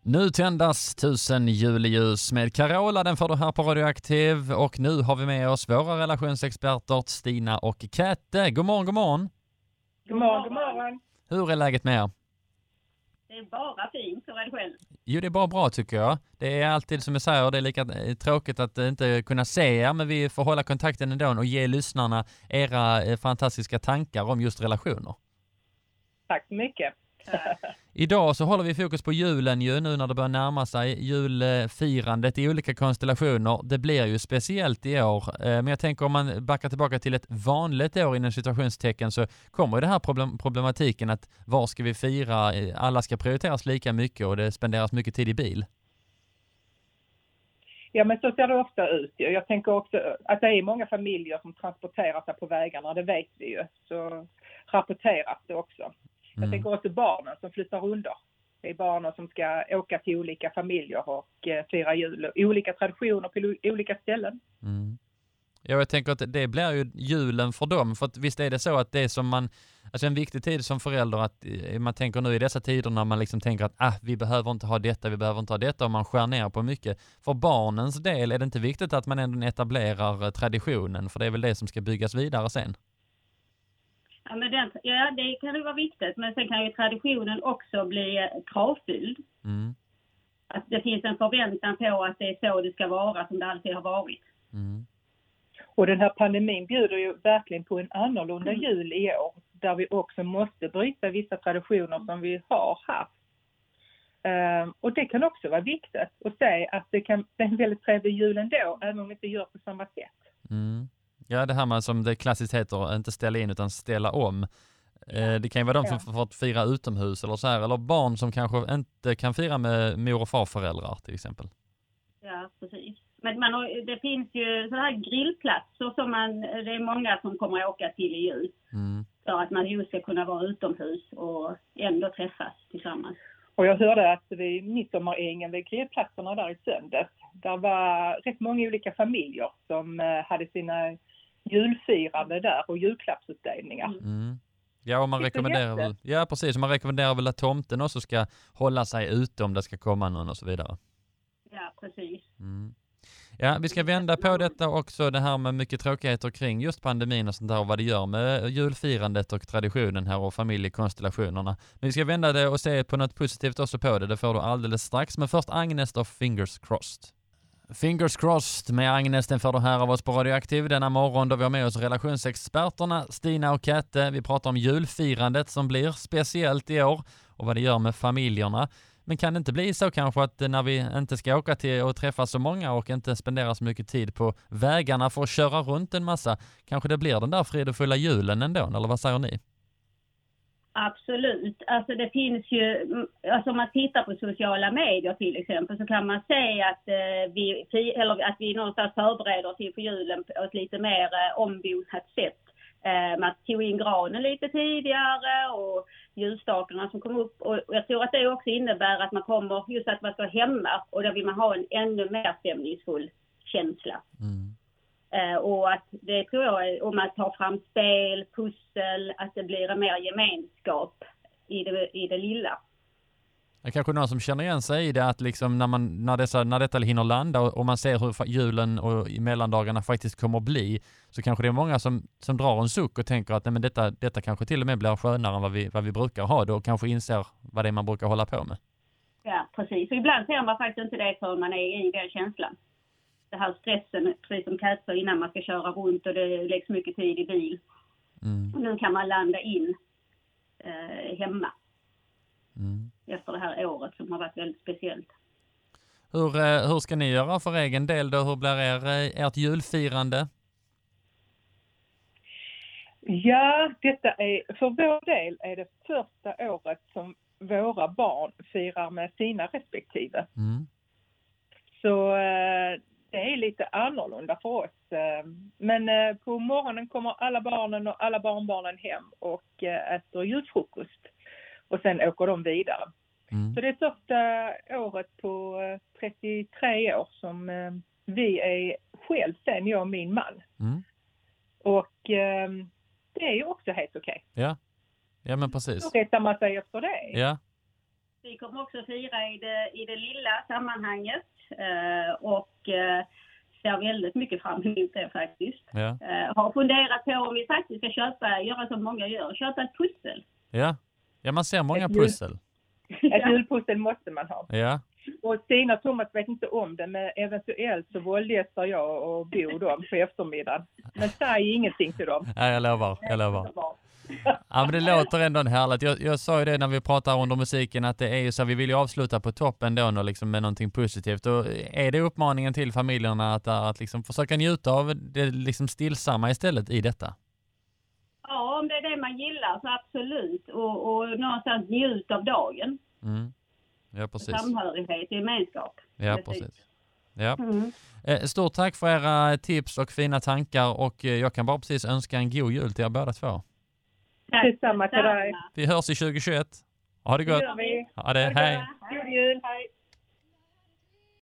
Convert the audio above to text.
Nu tändas 1000 juleljus med Carola, den får du här på Radioaktiv. Och nu har vi med oss våra relationsexperter Stina och Kätte. God morgon, god morgon. God morgon, god morgon. Hur är läget med er? Det är bara fint, och är det själv? Jo, det är bara bra tycker jag. Det är alltid som jag säger, det är lika tråkigt att inte kunna se er, men vi får hålla kontakten ändå och ge lyssnarna era fantastiska tankar om just relationer. Tack så mycket. Idag så håller vi fokus på julen ju, nu när det börjar närma sig julfirandet i olika konstellationer. Det blir ju speciellt i år, men jag tänker om man backar tillbaka till ett vanligt år inom situationstecken så kommer ju det här problematiken att var ska vi fira, alla ska prioriteras lika mycket och det spenderas mycket tid i bil. Ja, men så ser det ofta ut. Jag tänker också att det är många familjer som transporterar sig på vägarna, det vet vi ju. Så rapporteras det också. Jag tänker också barnen som flyttar runt. Det är barnen som ska åka till olika familjer och fira jul. Olika traditioner på olika ställen. Mm. Ja, jag tänker att det blir ju julen för dem. För att visst är det så att det är som man... Alltså en viktig tid som förälder att man tänker nu i dessa tider när man liksom tänker att vi behöver inte ha detta, vi behöver inte ha detta och man skär ner på mycket. För barnens del är det inte viktigt att man ändå etablerar traditionen för det är väl det som ska byggas vidare sen. Ja, men det kan ju vara viktigt, men sen kan ju traditionen också bli kravfylld. Mm. Att det finns en förväntan på att det är så det ska vara som det alltid har varit. Mm. Och den här pandemin bjuder ju verkligen på en annorlunda jul i år. Där vi också måste bryta vissa traditioner som vi har haft. Och det kan också vara viktigt att säga att det är en väldigt trevlig jul ändå, även om vi inte gör på samma sätt. Mm. Ja, det här med som det klassiskt heter, inte ställa in utan ställa om. Det kan ju vara de som får fira utomhus eller så här, eller barn som kanske inte kan fira med mor- och farföräldrar till exempel. Ja, precis. Men det finns ju så här grillplatser som det är många som kommer att åka till i jul. Mm. För att man just ska kunna vara utomhus och ändå träffas tillsammans. Och jag hörde att vid midsommarängen vid grillplatserna där i söndags, där var rätt många olika familjer som hade sina julfirande där och julklappsutdelningar. Mm. Ja, och man rekommenderar väl, ja precis, man rekommenderar väl att tomten också ska hålla sig ute om det ska komma någon och så vidare. Ja, precis. Mm. Ja, vi ska vända på detta också, det här med mycket tråkigheter kring just pandemin och sånt där och vad det gör med julfirandet och traditionen här och familjekonstellationerna. Men vi ska vända det och se på något positivt också på det får du alldeles strax. Men först Agnes och Fingers Crossed. Fingers Crossed med Agnes, den får du här av oss på Radioaktiv denna morgon då vi har med oss relationsexperterna Stina och Kätte. Vi pratar om julfirandet som blir speciellt i år och vad det gör med familjerna. Men kan det inte bli så kanske att när vi inte ska åka till och träffa så många och inte spendera så mycket tid på vägarna för att köra runt en massa, kanske det blir den där fridefulla julen ändå, eller vad säger ni? Absolut. Alltså det finns ju, alltså om man tittar på sociala medier till exempel så kan man säga att vi någonstans förbereder oss inför julen på ett lite mer ombonat sätt. Man tog in granen lite tidigare och ljusstakarna som kom upp. Och jag tror att det också innebär att man kommer, just att man står hemma och då vill man ha en ännu mer stämningsfull känsla. Mm. Och att det tror jag, om man tar fram spel, pussel, att det blir en mer gemenskap i det lilla. Det är kanske någon som känner igen sig i det att liksom när detta hinner landa och man ser hur julen och i mellandagarna faktiskt kommer att bli, så kanske det är många som drar en suck och tänker att nej, men detta kanske till och med blir skönare än vad vi brukar ha då och kanske inser vad det är man brukar hålla på med. Ja, precis. Och ibland ser man faktiskt inte det förrän man är i den känslan. Det här stressen, precis som Kat sa, innan man ska köra runt och det läggs mycket tid i bil. Mm. Och nu kan man landa in hemma. Mm. Efter det här året som har varit väldigt speciellt. Hur ska ni göra för egen del då? Hur blir ert julfirande? Ja, för vår del är det första året som våra barn firar med sina respektive. Mm. Så det är lite annorlunda för oss. Men på morgonen kommer alla barnen och alla barnbarnen hem och äter julfrukost. Och sen åker de vidare. Mm. Så det är första året på 33 år som vi är själv sen, jag och min man. Mm. Och det är ju också helt okej. Ja, men precis. Då rättar man sig efter det. Ja. Vi kommer också fira i det lilla sammanhanget och ser väldigt mycket fram emot det faktiskt. Ja. Har funderat på om vi faktiskt ska göra som många gör, köpa ett pussel. Ja, man ser många pussel. Ett julpussel måste man ha. Ja. Och Stina och Thomas vet inte om det, men eventuellt så våldgästar jag och Bo dem på eftermiddagen. Men säg ingenting till dem. Ja, jag lovar. Ja, men det låter ändå härligt. Jag sa ju det när vi pratade under musiken att det är ju så, vi vill ju avsluta på toppen då liksom med någonting positivt. Och är det uppmaningen till familjerna att liksom försöka njuta av det liksom stillsamma istället i detta? Ja, om det är det man gillar så absolut. Och någonstans njuta av dagen. Mm. Ja, precis. Samhörighet, gemenskap. Ja, precis. Ja. Stort tack för era tips och fina tankar och jag kan bara precis önska en god jul till er båda två. Detsamma till dig. Vi hörs i 2021. Ha det gott. Det gör vi. Ha det, hej. God jul, hej.